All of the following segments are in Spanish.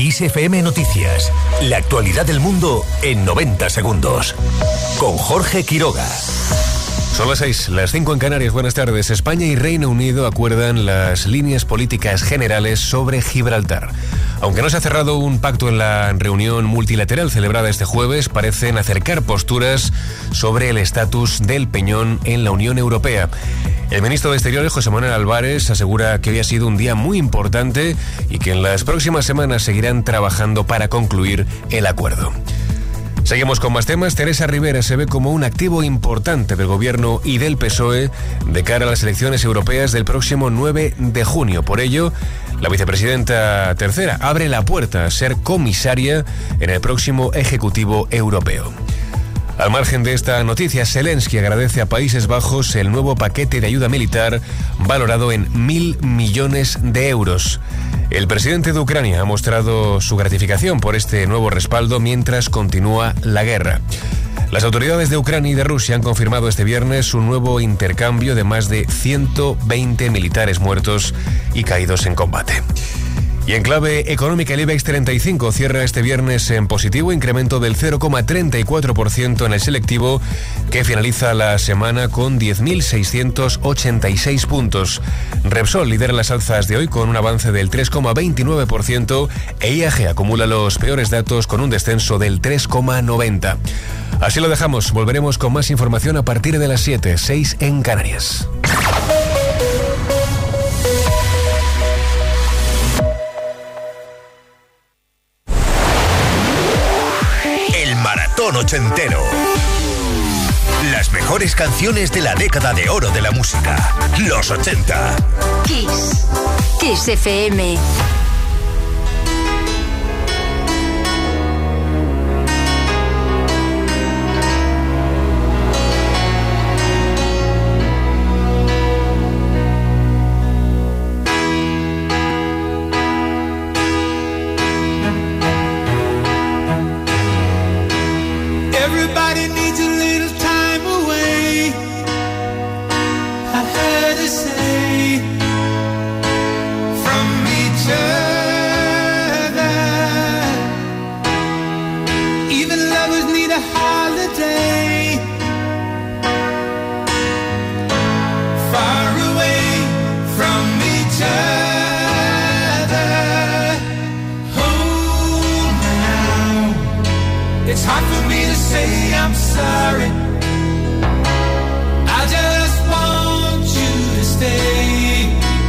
Kiss FM Noticias. La actualidad del mundo en 90 segundos. Con Jorge Quiroga. Son las 6, las 5 en Canarias. Buenas tardes. España y Reino Unido acuerdan las líneas políticas generales sobre Gibraltar. Aunque no se ha cerrado un pacto en la reunión multilateral celebrada este jueves, parecen acercar posturas sobre el estatus del Peñón en la Unión Europea. El ministro de Exteriores, José Manuel Álvarez, asegura que hoy ha sido un día muy importante y que en las próximas semanas seguirán trabajando para concluir el acuerdo. Seguimos con más temas. Teresa Ribera se ve como un activo importante del Gobierno y del PSOE de cara a las elecciones europeas del próximo 9 de junio. Por ello, la vicepresidenta tercera abre la puerta a ser comisaria en el próximo Ejecutivo Europeo. Al margen de esta noticia, Zelensky agradece a Países Bajos el nuevo paquete de ayuda militar valorado en 1.000 millones de euros. El presidente de Ucrania ha mostrado su gratificación por este nuevo respaldo mientras continúa la guerra. Las autoridades de Ucrania y de Rusia han confirmado este viernes un nuevo intercambio de más de 120 militares muertos y caídos en combate. Y en clave económica, el IBEX 35 cierra este viernes en positivo, incremento del 0,34% en el selectivo, que finaliza la semana con 10.686 puntos. Repsol lidera las alzas de hoy con un avance del 3,29% e IAG acumula los peores datos con un descenso del 3,90%. Así lo dejamos, volveremos con más información a partir de las 7, 6 en Canarias. Maratón ochentero. Las mejores canciones de la década de oro de la música. Los 80. Kiss. Kiss FM. Everybody needs a little time away, I heard her say, from each other. Even lovers need a holiday, far away from each other. Oh, now it's hard for me to say I'm sorry. I just want you to stay.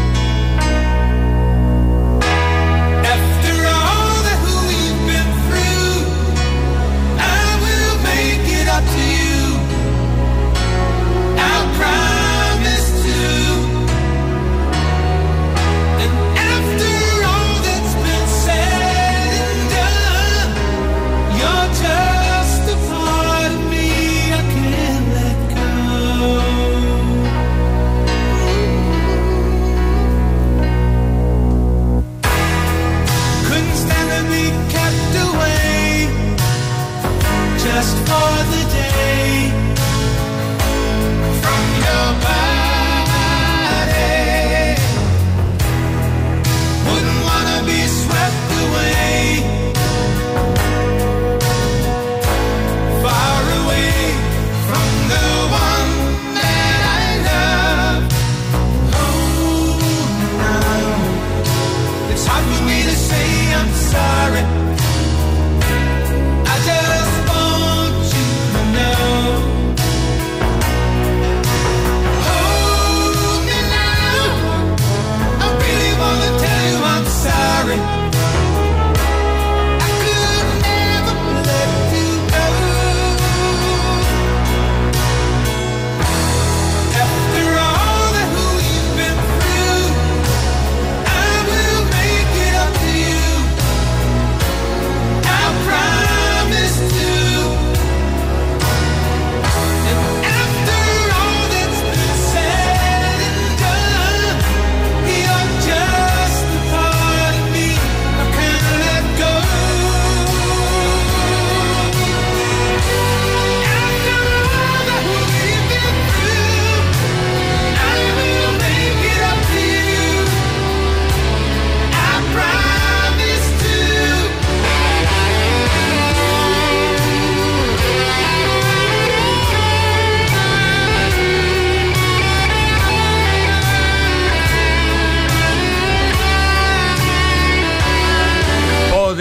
After all that we've been through, I will make it up to you. I'll promise to. And after all that's been said and done, you're just a part of me I can't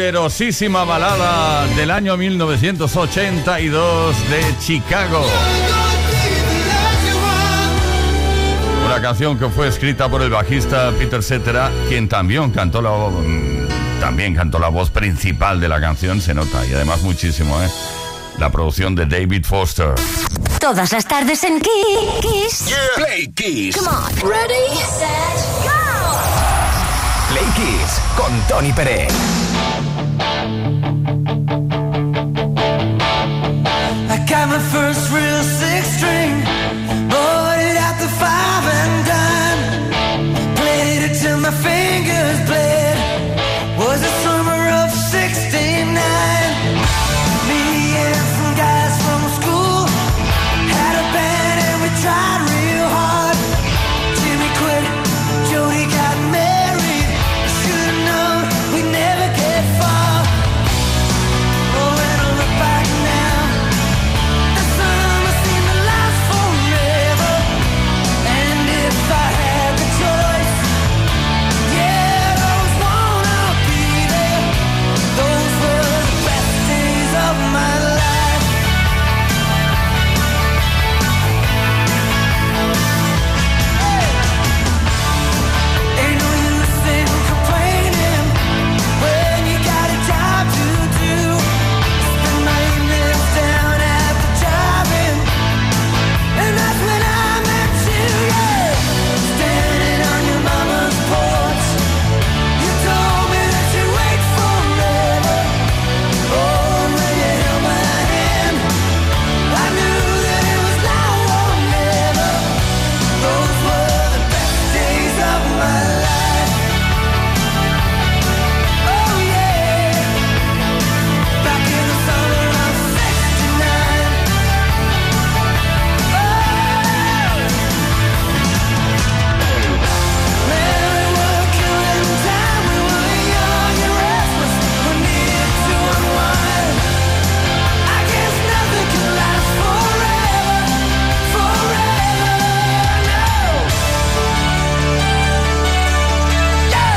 poderosísima balada del año 1982 de Chicago. Una canción que fue escrita por el bajista Peter Cetera, quien también cantó la voz principal de la canción, se nota, y además muchísimo, la producción de David Foster. Todas las tardes en Kiss. Yeah. Play Kiss. Come on. Ready, set, go. Play Kiss con Tony Pérez. I got my first real six string, bought it at the 5 and dime, played it till my fingers bled. Was the summer of '69. Me and some guys from school had a band and we tried real hard. Jimmy quit, Jody got married. Should've known we'd never get far. Oh, when I look back now, the summer seemed to last forever. And if I had the choice, yeah, those wanna be there. Those were the best days of my life. Ain't no use in complaining when you got a job to do. Spend my evenings down at the drive-in, and that's when I met you, yeah. Standing on your mama's porch, you told me that you'd wait forever. Oh, when you held my hand, I knew that it was now or never. Those were the best days of my life. Oh yeah, back in the summer of '69. Oh, man, we were killing time. We were young and restless. We needed to unwind. I guess nothing can last forever, forever, no. Yeah.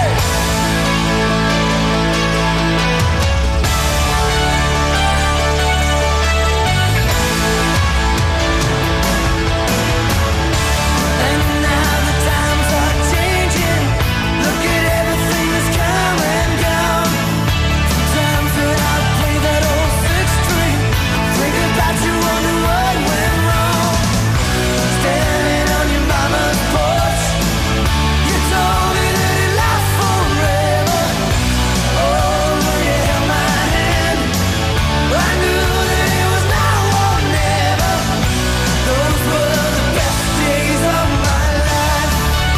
And now the times are changing. Look at everything that's come and gone. Sometimes when I play that old six string, think about you, wonder what went wrong. Standing on your mama's porch, you told me that it lasts forever. Oh, when you held my hand, I knew that it was now or never. Those were the best days of my life.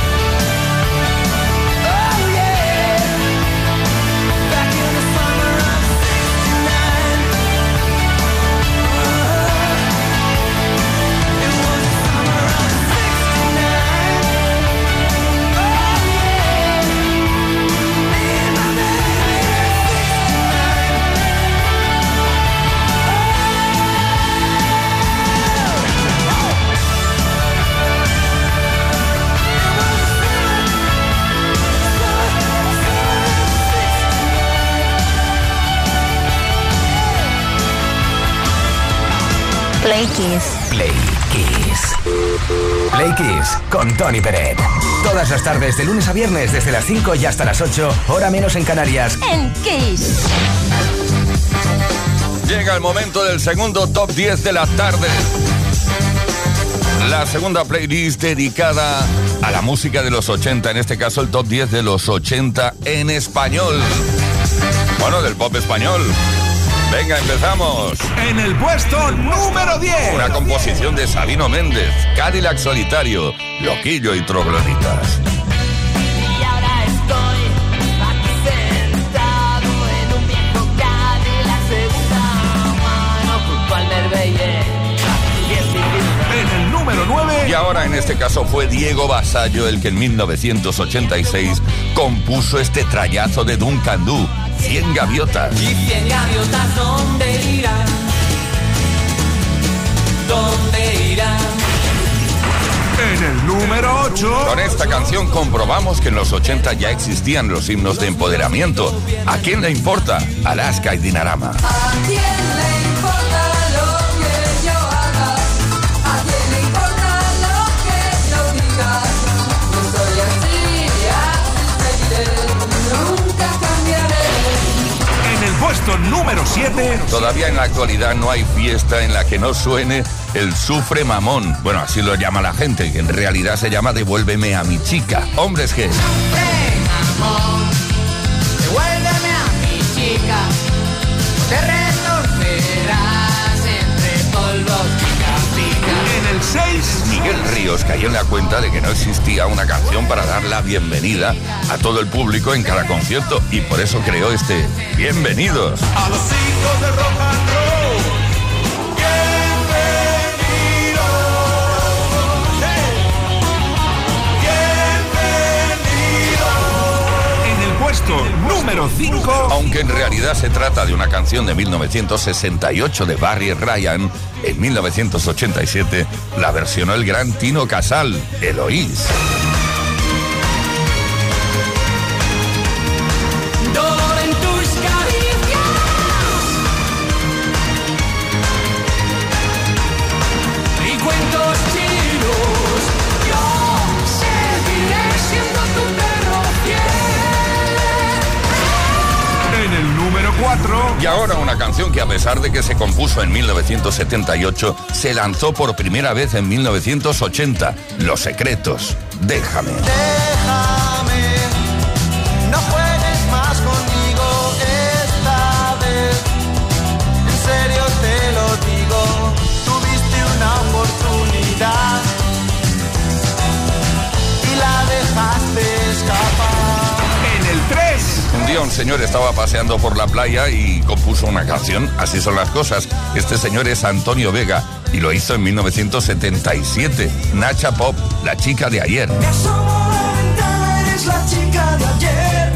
Oh yeah, back in the summer of '69. It was the summer of '69. Oh yeah, me and my baby Play Kiss. Play Kiss. Play Kiss con Tony Pérez. Todas las tardes de lunes a viernes desde las 5 y hasta las 8, hora menos en Canarias. En Kiss. Llega el momento del segundo top 10 de la tarde. La segunda playlist dedicada a la música de los 80, en este caso el top 10 de los 80 en español. Bueno, del pop español. Venga, empezamos. En el puesto número 10. Una composición de Sabino Méndez, Cadillac Solitario, Loquillo y Trogloditas. Y ahora estoy aquí sentado en un viejo Cadillac segunda mano junto al Merveille. En el número 9. Y ahora en este caso fue Diego Vasallo el que en 1986 compuso este trayazo de Duncan Du, 100 gaviotas. Y 100 gaviotas, ¿dónde irán? ¿Dónde irán? En el número 8. Con esta canción comprobamos que en los 80 ya existían los himnos de empoderamiento. ¿A quién le importa? Alaska y Dinarama. ¿A quién le importa lo que yo haga? ¿A quién le importa lo que yo diga? No soy así, así seguiré, nunca cambiaré. En el puesto número 7. Todavía en la actualidad no hay fiesta en la que no suene el Sufre Mamón. Bueno, así lo llama la gente, que en realidad se llama Devuélveme a mi chica. Hombres G. Amor, devuélveme a mi chica, te retorcerás entre polvos pica. En el 6. Miguel Ríos cayó en la cuenta de que no existía una canción para dar la bienvenida a todo el público en cada concierto y por eso creó este Bienvenidos. A los hijos de rock and roll. Bienvenidos. Bienvenidos. En el puesto número 5. Aunque en realidad se trata de una canción de 1968 de Barry Ryan, en 1987 la versionó el gran Tino Casal, Eloís. Dolor en tus caricias y cuentos chinos, yo seguiré siendo tu perro fiel. En el número 4. Y ahora una canción que a pesar de que se compuso en 1978, se lanzó por primera vez en 1980, Los Secretos, Déjame. Déjame, no juegues más conmigo esta vez. En serio te lo digo, tuviste una oportunidad y la dejaste escapar. En el 3. Un día un señor estaba paseando por la playa y compuso una canción, Así son las cosas. Este señor es Antonio Vega y lo hizo en 1977, Nacha Pop, la chica de ayer. Me asomo a la ventana, eres la chica de ayer.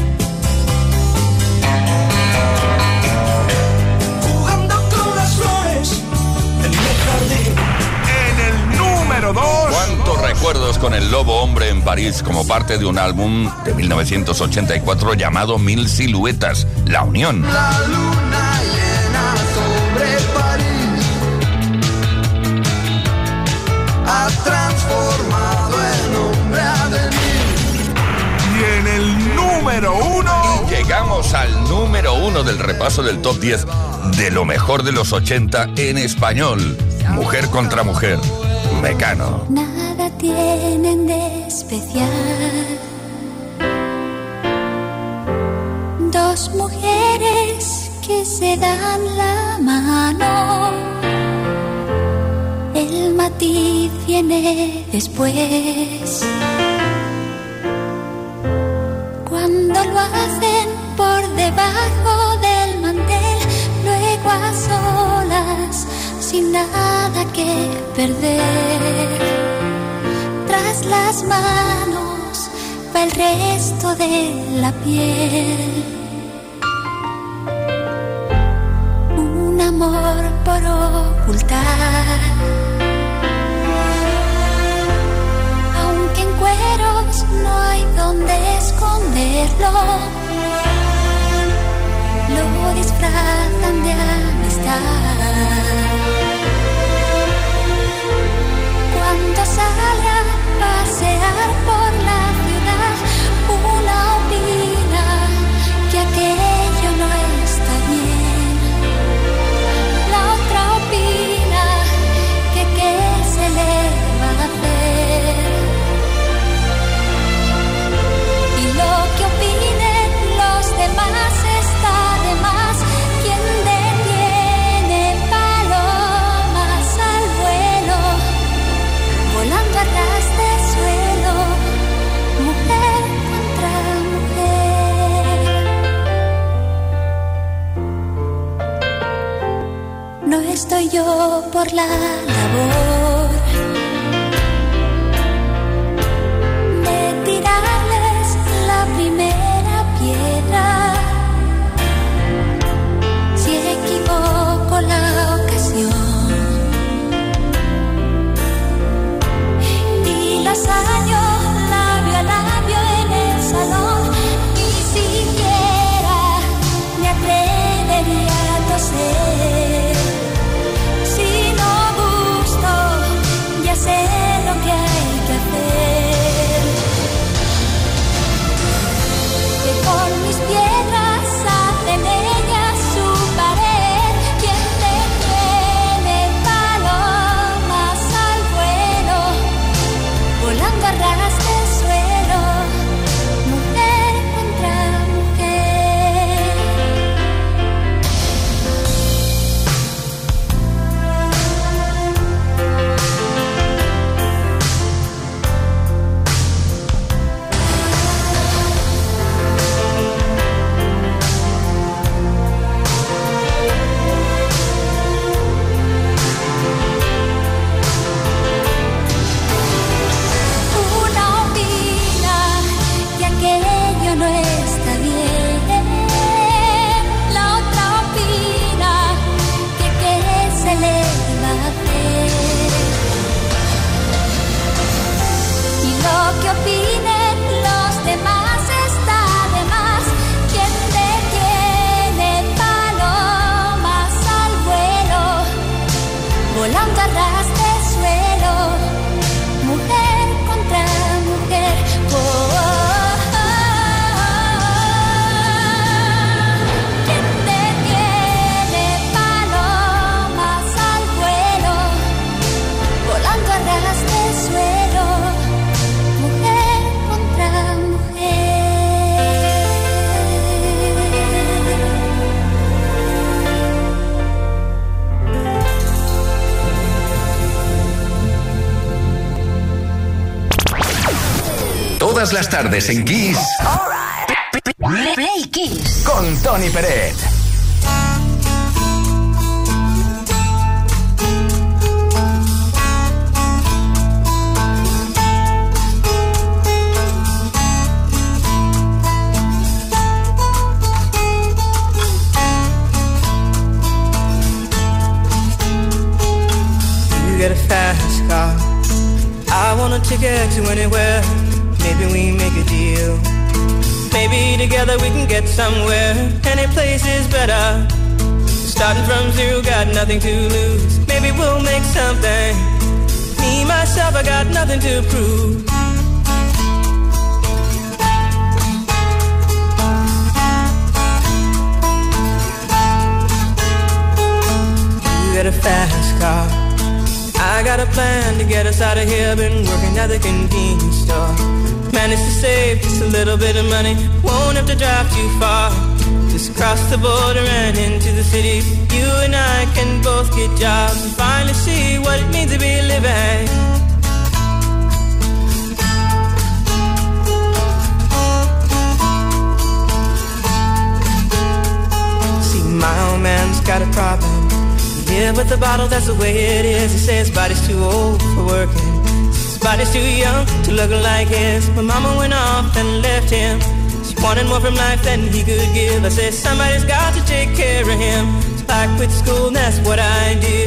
Jugando con las flores en mi jardín. En el número 2. ¿Cuántos recuerdos con el Lobo Hombre en París como parte de un álbum de 1984 llamado Mil Siluetas, La Unión? La luna llena sobre París ha transformado el hombre a venir. Y en el número 1. Llegamos al número 1 del repaso del top 10 de lo mejor de los 80 en español. Mujer contra mujer, Mecano. Nada tienen de especial. Dos mujeres que se dan la mano. El matiz viene después. Cuando lo hacen por debajo del mantel, luego a solas, sin nada que perder. Tras las manos va el resto de la piel. Un amor por ocultar. Aunque en cueros no hay donde esconderlo, lo disfrazan de amistad. Cuando sale a pasear por la ciudad, una opina que aquello no está bien. La otra opina que qué se le va a hacer. Y lo que opinen los demás está de más. Quien detiene palomas al vuelo, volando a ras de suelo, mujer contra mujer. No estoy yo por la labor de tirarles la primera piedra. Si equivoco la ocasión y Todas las tardes en Kiss. Play Kiss. Con Tony Peret. Get a fast car. I want a ticket to anywhere. Maybe we make a deal. Maybe together we can get somewhere. Any place is better. Starting from zero, got nothing to lose. Maybe we'll make something. Me, myself, I got nothing to prove. You get a fast car. I got a plan to get us out of here. Been working at the convenience store. Managed to save just a little bit of money. Won't have to drive too far. Just cross the border and into the city. You and I can both get jobs and finally see what it means to be living. See, my old man's got a problem. Yeah, but the bottle, that's the way it is. He says his body's too old for working. His body's too young to look like his. My mama went off and left him. She wanted more from life than he could give. I said, somebody's got to take care of him. So I quit school and that's what I did.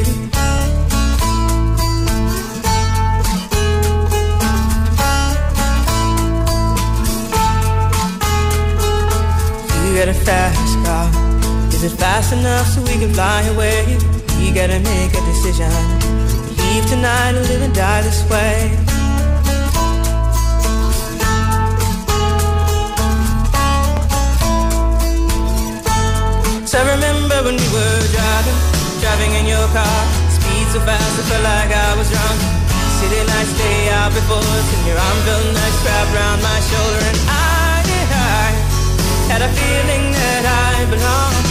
You got a fast car. Is it fast enough so we can fly away? You gotta make a decision. Leave tonight or live and die this way. So I remember when we were driving in your car. Speed so fast I felt like I was drunk. City lights lay out before us and your arm felt nice wrapped around my shoulder. And I had a feeling that I belonged.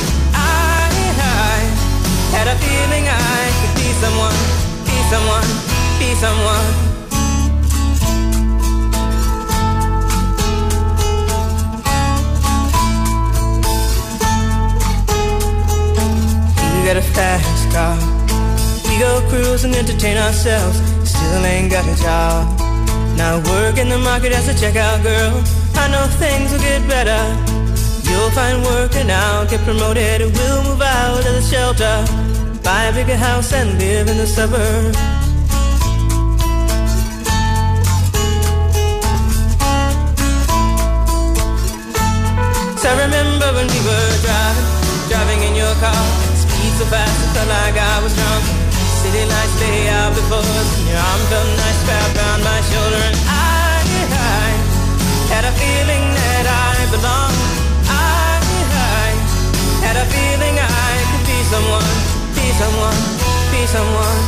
Had a feeling I could be someone, be someone, be someone. You got a fast car. We go cruise and entertain ourselves. Still ain't got a job. Now work in the market as a checkout girl. I know things will get better. You'll find work and I'll get promoted. We'll move out of the shelter, buy a bigger house and live in the suburbs. So I remember when we were driving in your car. Speed so fast it felt like I was drunk. City lights lay out before us and your arm felt nice wrapped around my shoulder. And I had a feeling that I belonged. Had a feeling I could be someone, be someone, be someone.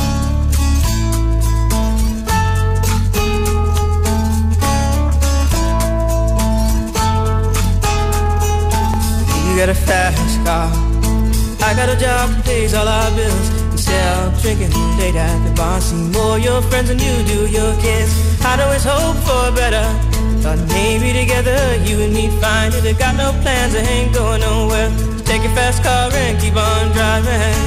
You got a fast car. I got a job that pays all our bills. Instead of drinking late at the bar. See more your friends than you do your kids. I'd always hope for better. Thought maybe together you and me find it. I got no plans, I ain't going nowhere. So take your fast car and keep on driving.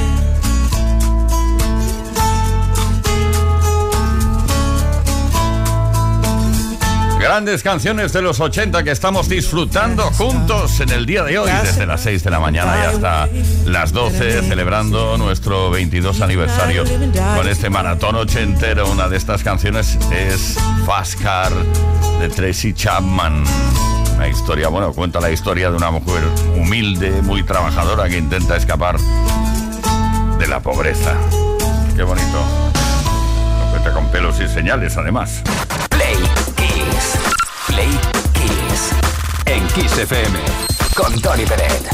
Grandes canciones de los 80 que estamos disfrutando juntos en el día de hoy, desde las 6 de la mañana y hasta las 12, celebrando nuestro 22 aniversario con este maratón ochentero. Una de estas canciones es Fast Car de Tracy Chapman. Una historia, bueno, cuenta la historia de una mujer humilde, muy trabajadora que intenta escapar de la pobreza. Qué bonito. Lo cuenta con pelos y señales, además. Play Kiss. Play Kiss. En Kiss FM. Con Tony Peret.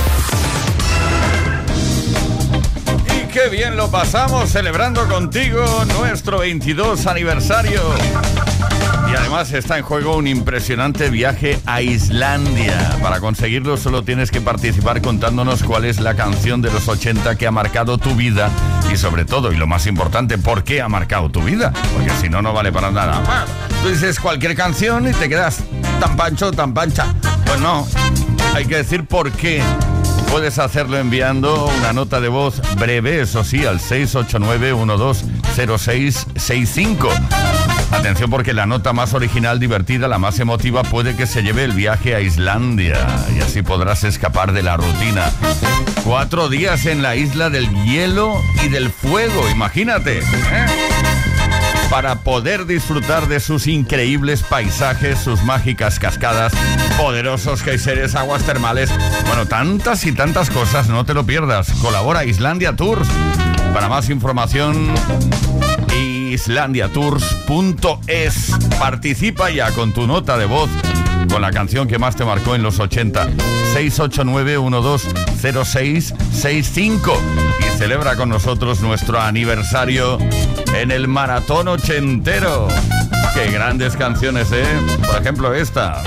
Y qué bien lo pasamos celebrando contigo nuestro 22 aniversario. Y además además está en juego un impresionante viaje a Islandia. Para conseguirlo solo tienes que participar contándonos cuál es la canción de los 80 que ha marcado tu vida y sobre todo, y lo más importante, ¿por qué ha marcado tu vida? Porque si no, no vale para nada. Tú dices cualquier canción y te quedas tan pancho, tan pancha. Pues no, hay que decir por qué. Puedes hacerlo enviando una nota de voz breve, eso sí, al 689-120665. Atención, porque la nota más original, divertida, la más emotiva, puede que se lleve el viaje a Islandia. Y así podrás escapar de la rutina. 4 días en la isla del hielo y del fuego, imagínate, para poder disfrutar de sus increíbles paisajes, sus mágicas cascadas, poderosos geysers, aguas termales. Bueno, tantas y tantas cosas, no te lo pierdas. Colabora Islandia Tours. Para más información, islandiatours.es. Participa ya con tu nota de voz con la canción que más te marcó en los 80. 689-120665. Y celebra con nosotros nuestro aniversario en el maratón ochentero. ¡Qué grandes canciones, eh! Por ejemplo, esta.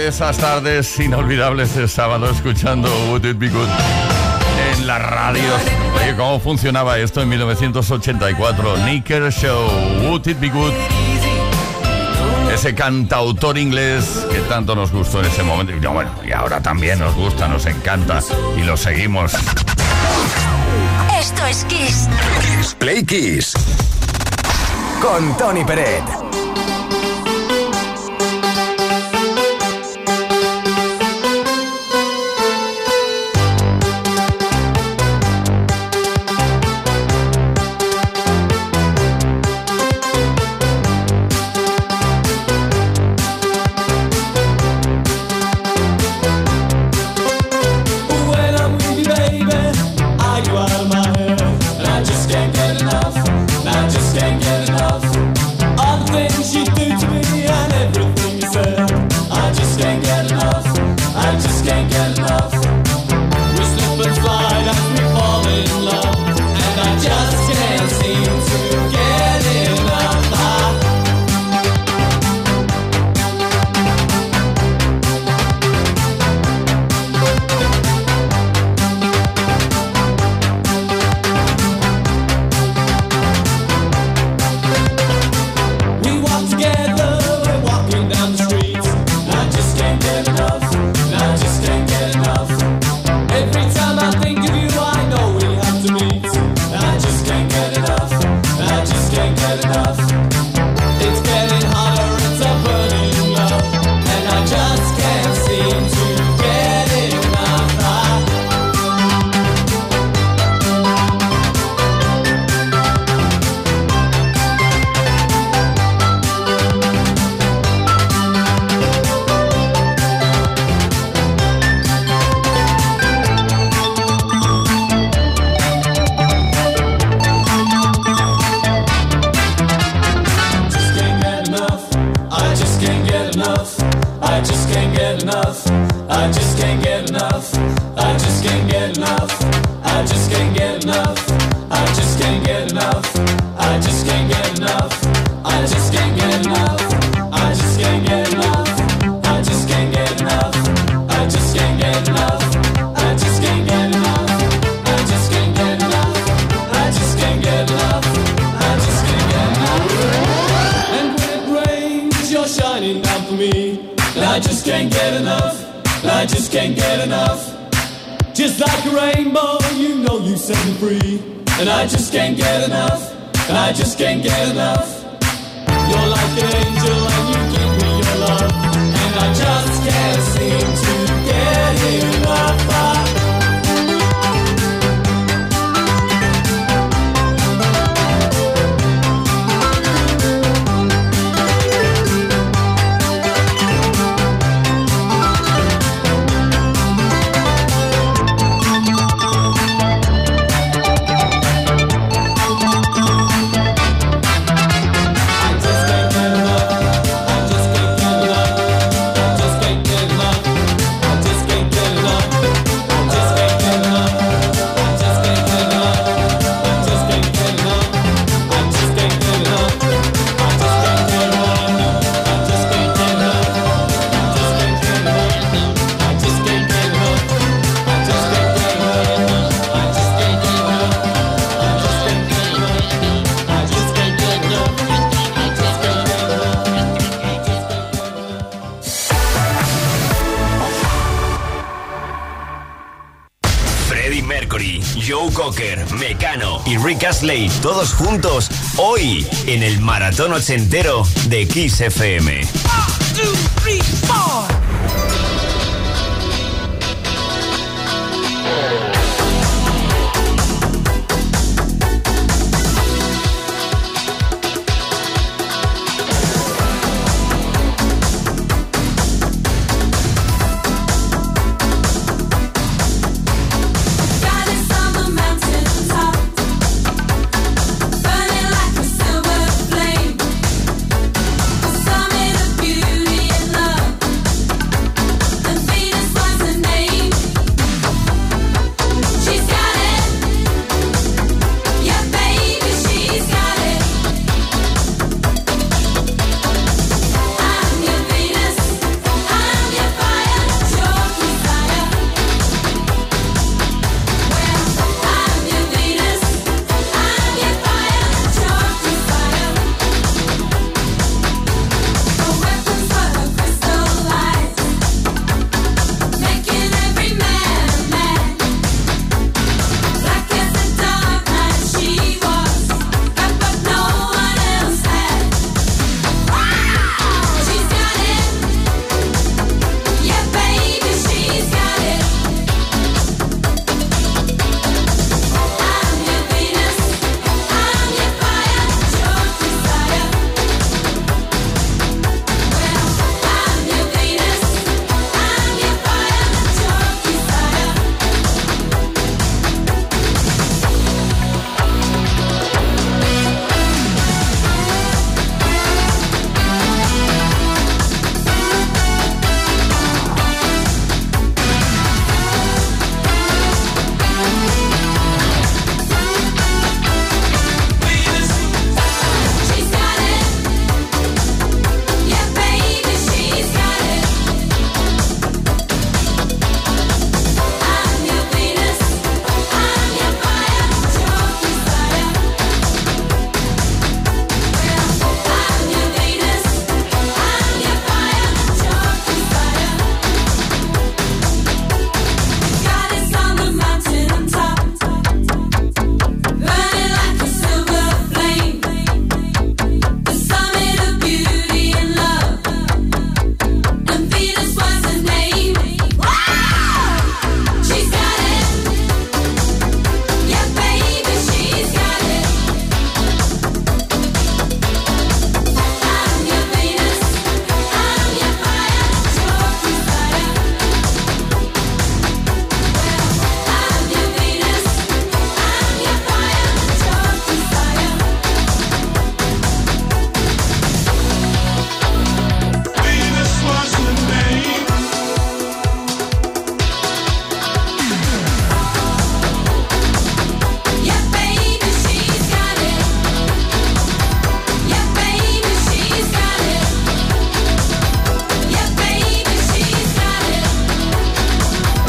esas tardes inolvidables de sábado escuchando Would It Be Good en la radio. Oye, ¿cómo funcionaba esto en 1984? Nick Kershaw, Would It Be Good. Ese cantautor inglés que tanto nos gustó en ese momento. Y bueno, y ahora también nos gusta, nos encanta y lo seguimos. Esto es Kiss. Play Kiss con Tony Peret. Mecano y Rick Astley, todos juntos, hoy en el Maratón Ochentero de Kiss FM. 1, 2, 3, 4. Beauty and love.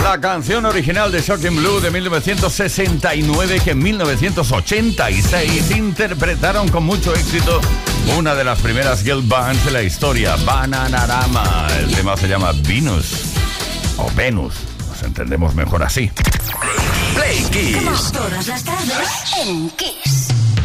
La canción original de Shocking Blue de 1969 que en 1986 interpretaron con mucho éxito una de las primeras girl bands de la historia, Bananarama. El tema se llama Venus o Venus, nos entendemos mejor así. Play Kiss. Todas las tardes en Kiss.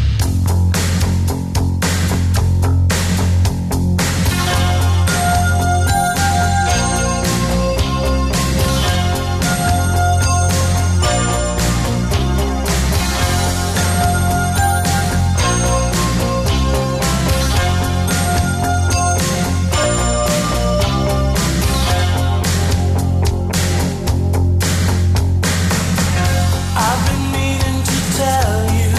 I've been meaning to tell you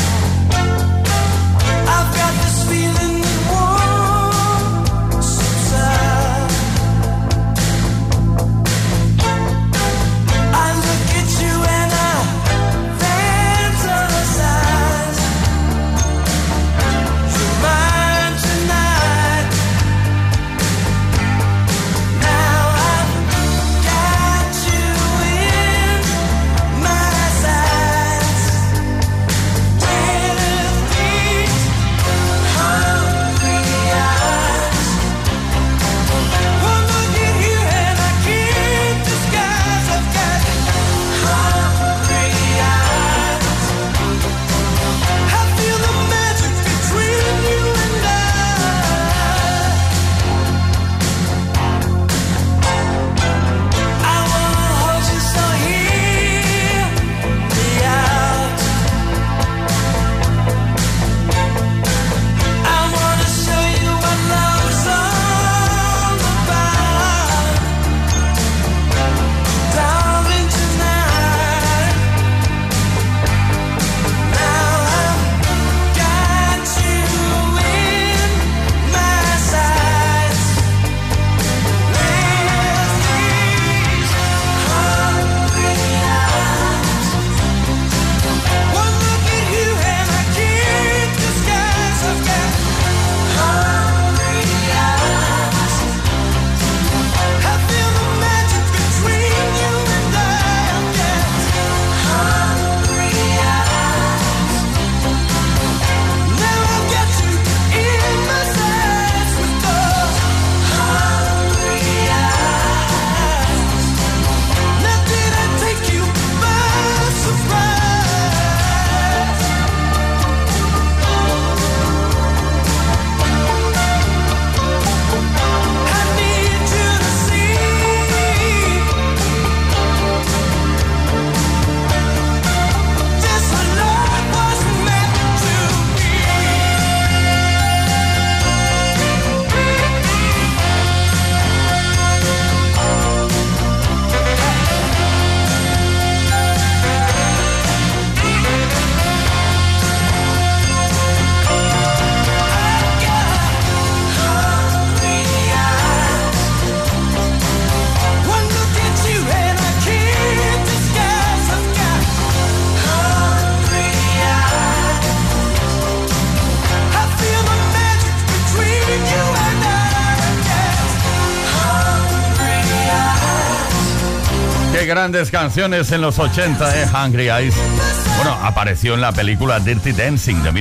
grandes canciones en los 80, Hungry Eyes. Bueno, apareció en la película Dirty Dancing de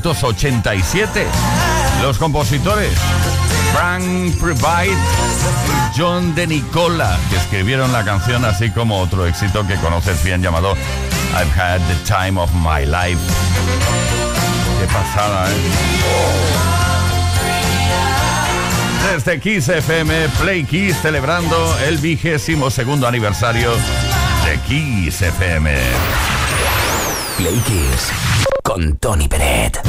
1987. Los compositores Frank Previte y John De Nicola, que escribieron la canción, así como otro éxito que conoces bien llamado I've Had the Time of My Life. Qué pasada, Desde Kiss FM, Play Kiss, celebrando el 22º aniversario de Kiss FM. Play Kiss con Tony Peret.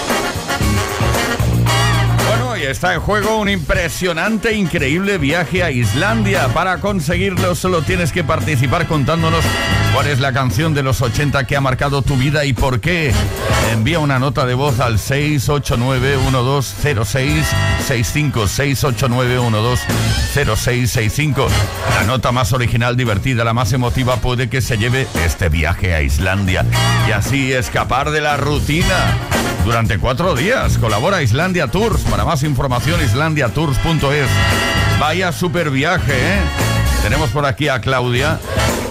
Bueno, y está en juego un impresionante, increíble viaje a Islandia. Para conseguirlo solo tienes que participar contándonos cuál es la canción de los 80 que ha marcado tu vida y por qué. Envía una nota de voz al 689-120665, 689-120665. La nota más original, divertida, la más emotiva puede que se lleve este viaje a Islandia y así escapar de la rutina durante 4 días. Colabora Islandia Tours. Para más información, islandiatours.es. Vaya super viaje, Tenemos por aquí a Claudia,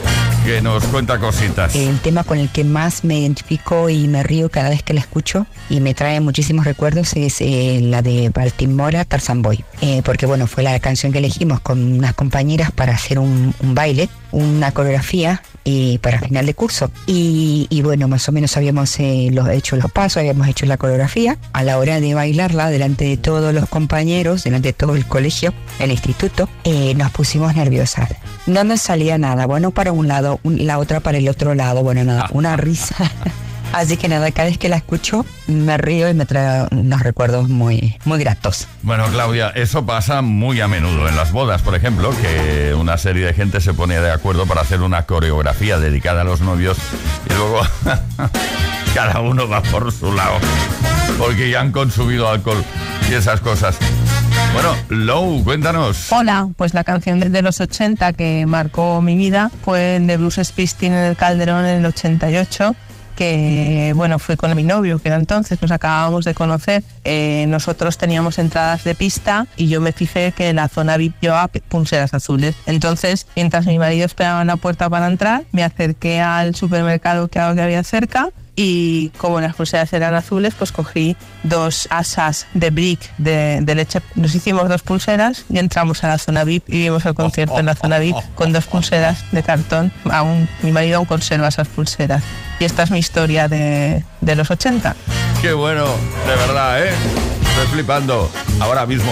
que nos cuenta cositas. El tema con el que más me identifico y me río cada vez que la escucho y me trae muchísimos recuerdos es la de Baltimora, Tarzan Boy. Porque bueno, fue la canción que elegimos con unas compañeras para hacer un baile, una coreografía para final de curso. Y bueno, más o menos habíamos hecho los pasos, habíamos hecho la coreografía. A la hora de bailarla, delante de todos los compañeros, delante de todo el colegio, el instituto, nos pusimos nerviosas. No nos salía nada, bueno para un lado, la otra para el otro lado, bueno nada, una risa. Así que nada, cada vez que la escucho me río y me trae unos recuerdos muy, muy gratos. Bueno, Claudia, eso pasa muy a menudo en las bodas, por ejemplo, que una serie de gente se pone de acuerdo para hacer una coreografía dedicada a los novios y luego cada uno va por su lado, porque ya han consumido alcohol y esas cosas. Bueno, Lou, cuéntanos. Hola, pues la canción de los 80 que marcó mi vida fue de Bruce Springsteen en el Calderón en el 88, que bueno, fui con mi novio, que era entonces, nos acabábamos de conocer. Nosotros teníamos entradas de pista y yo me fijé que en la zona VIP llevaba pulseras azules. Entonces, mientras mi marido esperaba en la puerta para entrar, me acerqué al supermercado que había cerca y como las pulseras eran azules, pues cogí 2 asas de brick de leche. Nos hicimos 2 pulseras y entramos a la zona VIP y vimos el concierto en la zona VIP con 2 pulseras de cartón. Mi marido aún conserva esas pulseras. Y esta es mi historia de los 80. Qué bueno, de verdad, ¿eh? Estoy flipando ahora mismo.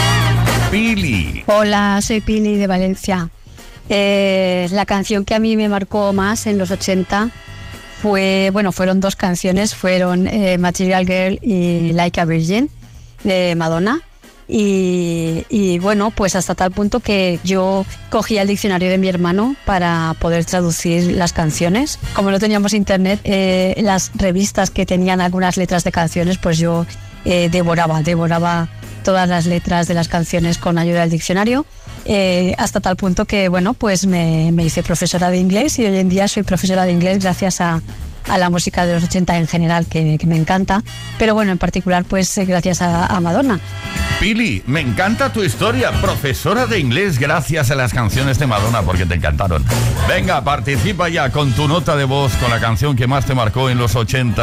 Pili. Hola, soy Pili de Valencia. La canción que a mí me marcó más en los 80 fueron 2 canciones, fueron Material Girl y Like a Virgin de Madonna. Y bueno, pues hasta tal punto que yo cogía el diccionario de mi hermano para poder traducir las canciones. Como no teníamos internet, las revistas que tenían algunas letras de canciones, pues yo devoraba todas las letras de las canciones con ayuda del diccionario. Hasta tal punto que bueno, pues me hice profesora de inglés y hoy en día soy profesora de inglés gracias a la música de los 80 en general, que me encanta, pero bueno, en particular pues gracias a Madonna. Pili, me encanta tu historia, profesora de inglés gracias a las canciones de Madonna, porque te encantaron. Venga, participa ya con tu nota de voz con la canción que más te marcó en los 80,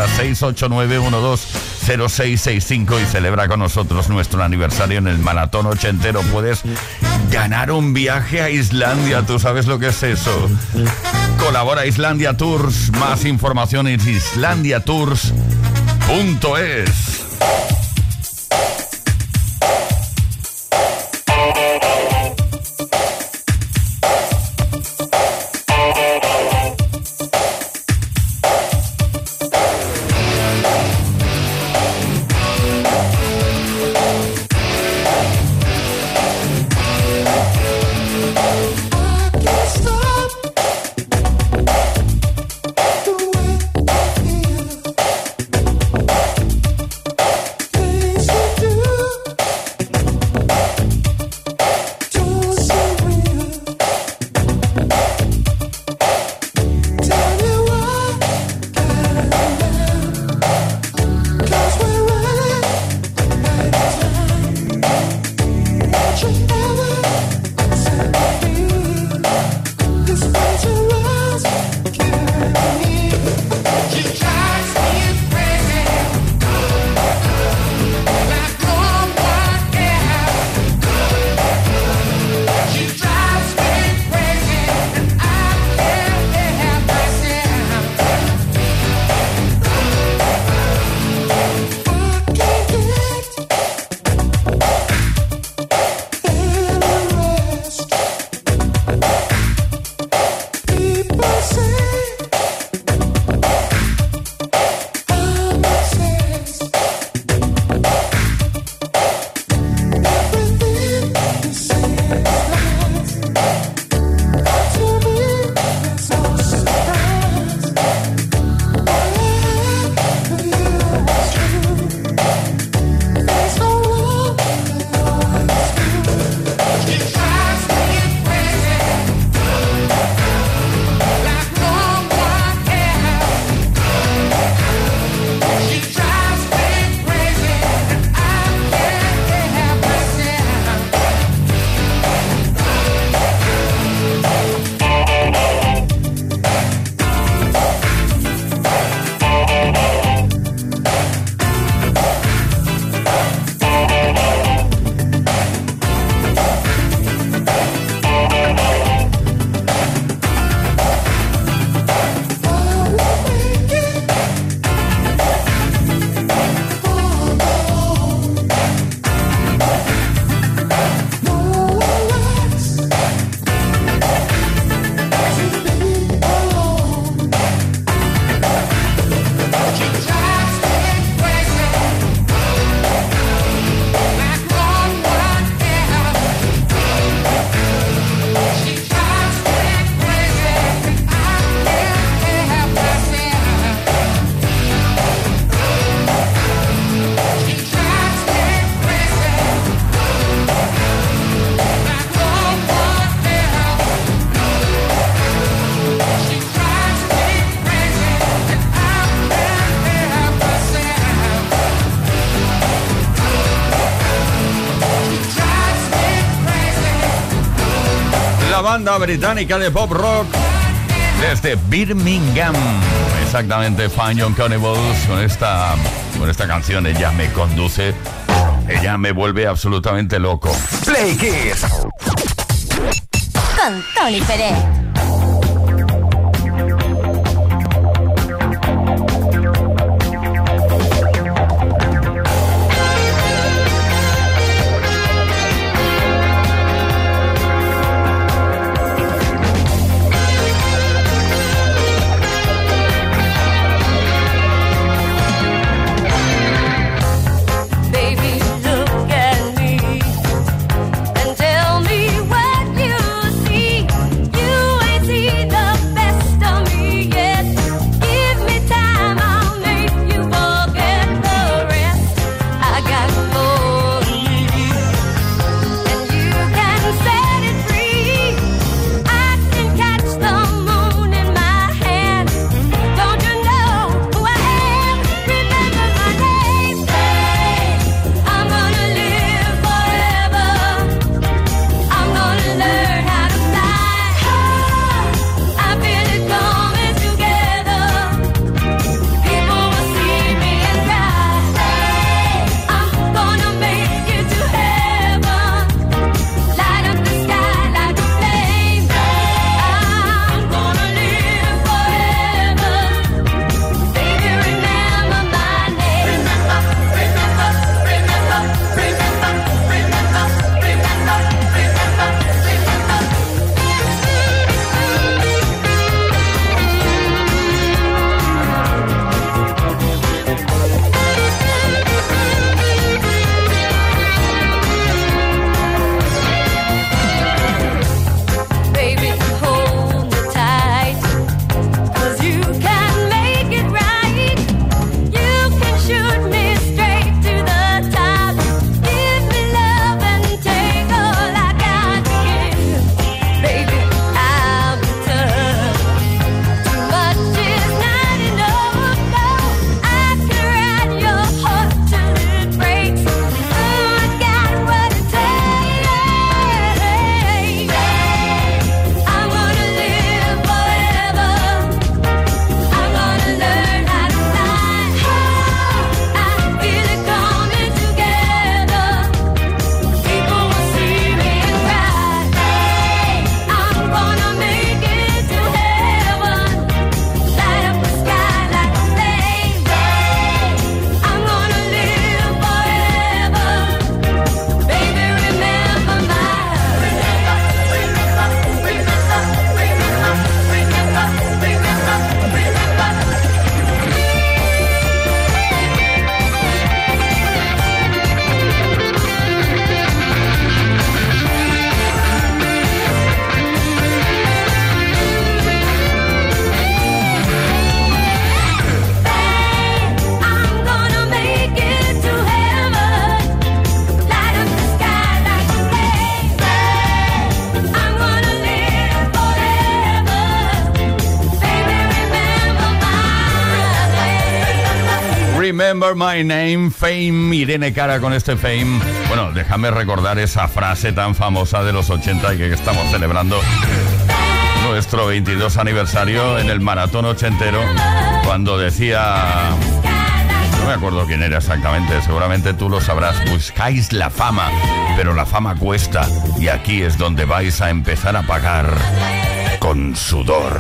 689120665 y celebra con nosotros nuestro aniversario en el Maratón Ochentero. Puedes ganar un viaje a Islandia, ¿tú sabes lo que es eso? Colabora Islandia Tours, más información en islandiatours.es. banda británica de pop rock desde Birmingham. Exactamente, Fine Young Cannibals con esta canción. Ella me conduce, ella me vuelve absolutamente loco. Play Kiss con Tony Pérez. Remember My Name, Fame, Irene Cara con este Fame. Bueno, déjame recordar esa frase tan famosa de los 80 y que estamos celebrando nuestro 22 aniversario en el maratón ochentero, cuando decía... No me acuerdo quién era exactamente, seguramente tú lo sabrás. Buscáis la fama, pero la fama cuesta, y aquí es donde vais a empezar a pagar con sudor.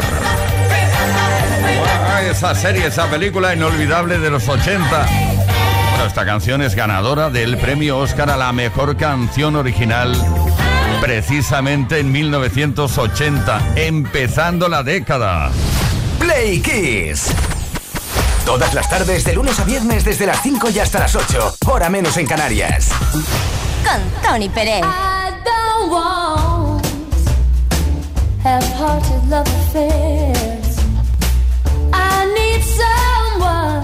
Esa serie, esa película inolvidable de los 80. Bueno, esta canción es ganadora del premio Oscar a la mejor canción original, precisamente en 1980, empezando la década. Play Kiss. Todas las tardes, de lunes a viernes, desde las 5 y hasta las 8, hora menos en Canarias. Con Tony Pérez. I don't want half-hearted love affairs. I need someone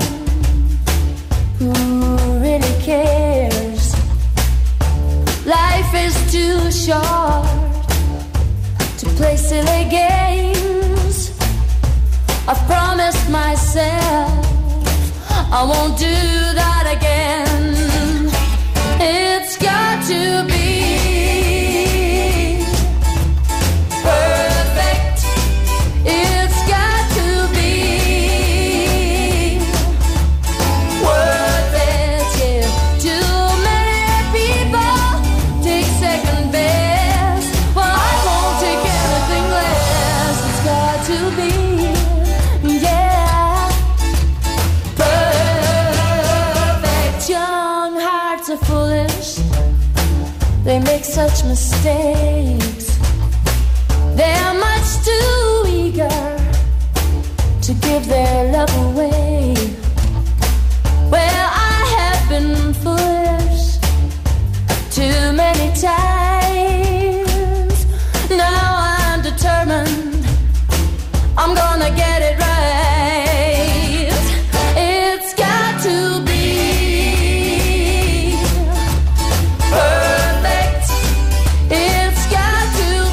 who really cares. Life is too short to play silly games. I've promised myself I won't do that again. It's got to be perfect. such mistakes. They're much too eager to give their love away. Well, I have been foolish too many times. Now I'm determined I'm gonna get it right. It's got to be perfect. It's got to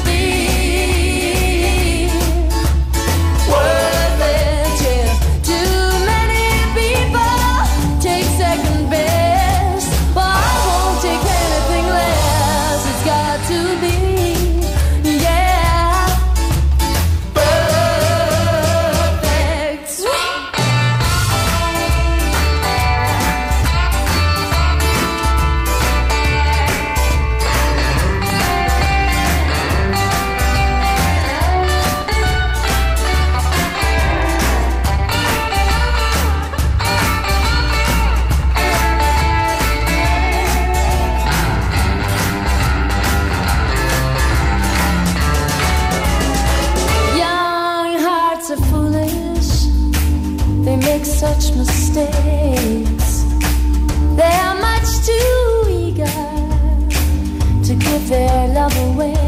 be worth it. Yeah. Too many people take second best. Well, I won't take anything less. It's got to be, yeah, perfect. Young hearts are foolish. They make such mistakes. They are much too eager to give their love away.